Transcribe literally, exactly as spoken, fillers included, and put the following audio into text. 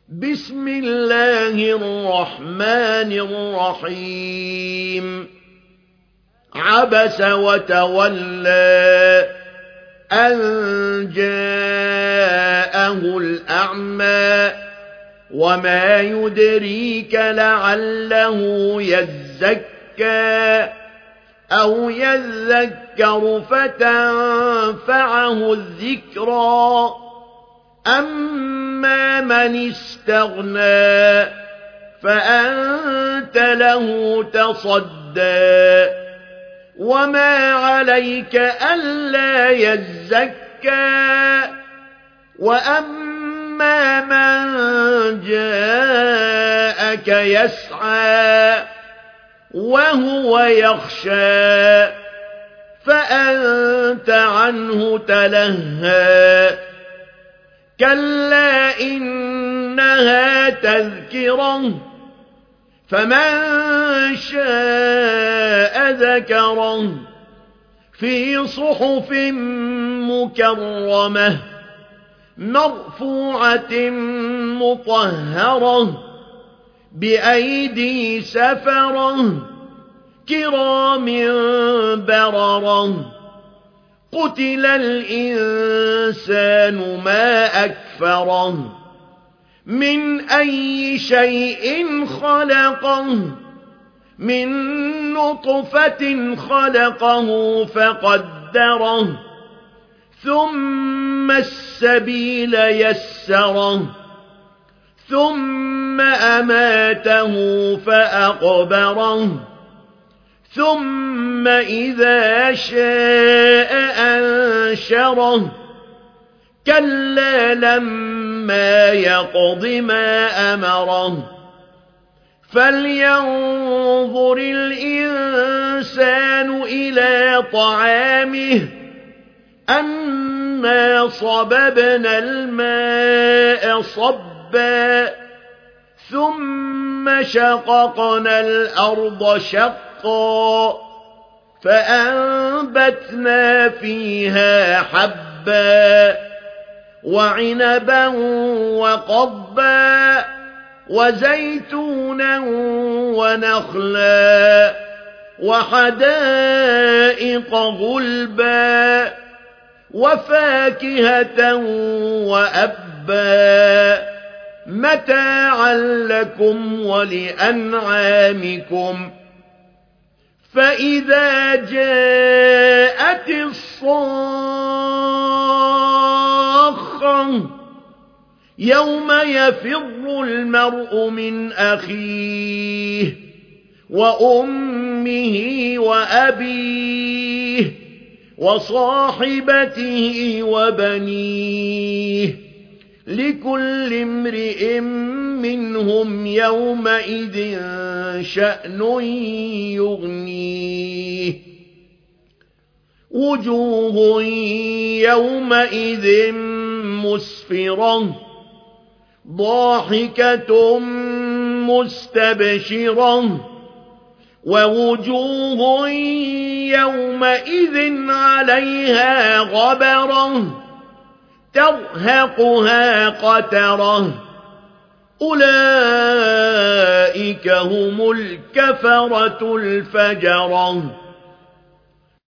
بسم الله الرحمن الرحيم عبس وتولى أن جاءه الأعمى وما يدريك لعله يزكى أو يذكر فتنفعه الذكرى أما من استغنى فأنت له تصدى وما عليك ألا يزكى وأما من جاءك يسعى وهو يخشى فأنت عنه تلهى كلا إنها تذكرة فمن شاء ذكره في صحف مكرمة مرفوعة مطهرة بأيدي سفرة كرام بررة قتل الإنسان ما أكفره من أي شيء خلقه من نطفة خلقه فقدره ثم السبيل يسره ثم أماته فأقبره ثم إذا شاء أنشره كلا لما يقض ما أمره فلينظر الإنسان إلى طعامه أنا صببنا الماء صبا ثم شققنا الأرض شقا فأنبتنا فيها حبا وعنبا وقضبا وزيتونا ونخلا وحدائق غلبا وفاكهة وأبا متاعا لكم ولأنعامكم فإذا جاءت الصاخة يوم يفر المرء من أخيه وأمه وأبيه وصاحبته وبنيه لكل امرئ منهم يومئذ شأن يغنيه وجوه يومئذ مسفرة ضاحكة مستبشرة ووجوه يومئذ عليها غبرة ترهقها قترة أولئك هم الكفرة الفجرة